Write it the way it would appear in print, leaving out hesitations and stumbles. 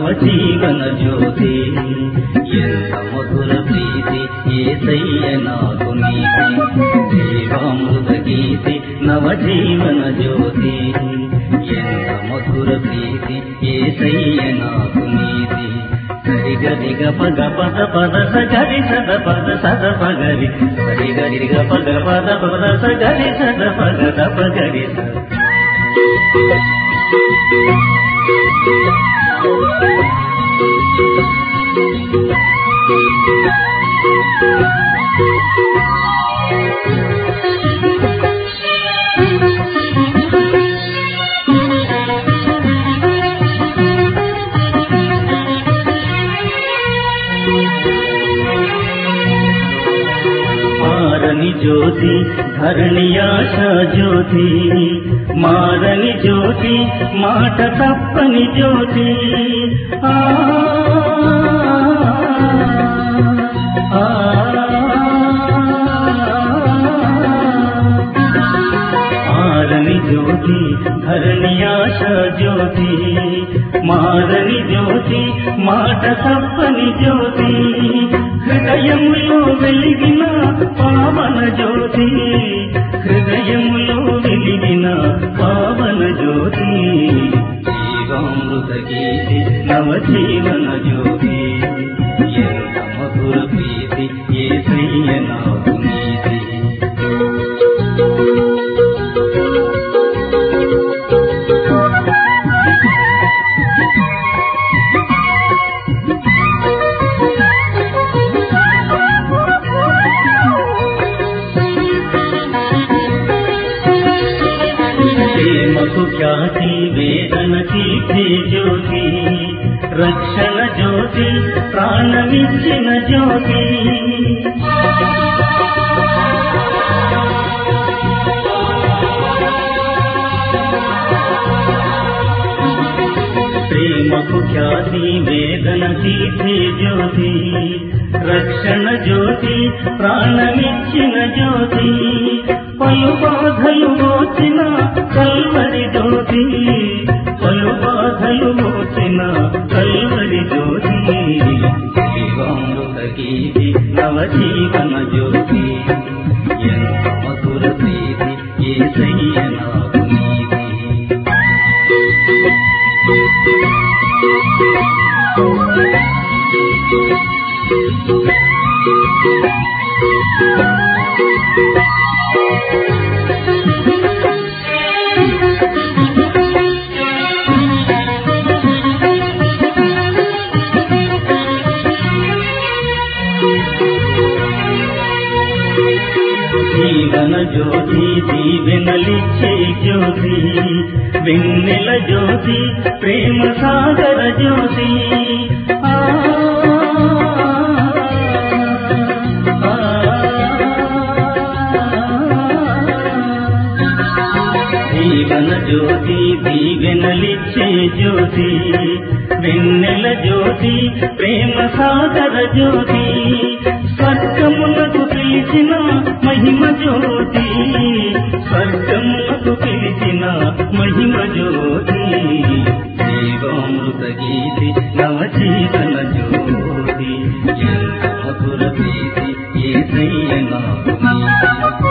నవజీవన జ్యోతి ఎంత మధుర ప్రీతి యేసయ్య నాకు నీతి జీవామృత గీతి నవజీవన జ్యోతి ఎంత మధుర ప్రీతి యేసయ్య నాకు నీతి సరిగరిగ పగ పద పద సగరి సద పద సద పగరి సరిగరిగ పగ పద పద సగరి సద పగ పగరి మారని జ్యోతి ధరణి ఆశా జ్యోతి మారని జ్యోతి మాట తప్పని జ్యోతి మారని జ్యోతి ధరణి ఆశా జ్యోతి మారని జ్యోతి మాట తప్పని జ్యోతి హృదయములో వెలిగిన పావన జ్యోతి హృదయములో వెలిగిన పావన జ్యోతి జీవామృత గీతి నవజీవన జ్యోతి ఎంత మధుర ప్రీతి యేసయ్య నాకు నీతి ప్రేమకు ఖ్యాతి వేదన తీర్చే జ్యోతి రక్షణ జ్యోతి ప్రాణమిచ్చిన జ్యోతి ప్రేమకు ఖ్యాతి వేదన తీర్చే జ్యోతి రక్షణ జ్యోతి ప్రాణమిచ్చిన జ్యోతి పలు బాధలు మోచిన కల్వరి జ్యోతి పలు బాధలు మోచిన కల్వరి జ్యోతి జీవామృత గీతి నవజీవన జ్యోతి ఎంత మధుర ప్రీతి యేసయ్య నాకు నీతి జీవన జ్యోతి దీవెనలిచ్చే జ్యోతి వెన్నెల జ్యోతి ప్రేమ సాగర జ్యోతి జీవన జ్యోతి దీవెనలిచ్చే జ్యోతి వెన్నెల జ్యోతి ప్రేమ సాగర జ్యోతి స్వర్గమునకు పిలిచిన మహిమ జ్యోతి స్వర్గమునకు పిలిచిన మహిమ జ్యోతి జీవామృత గీతి నవజీవన జ్యోతి ఎంత మధుర ప్రీతి యేసయ్య నాకు నీతి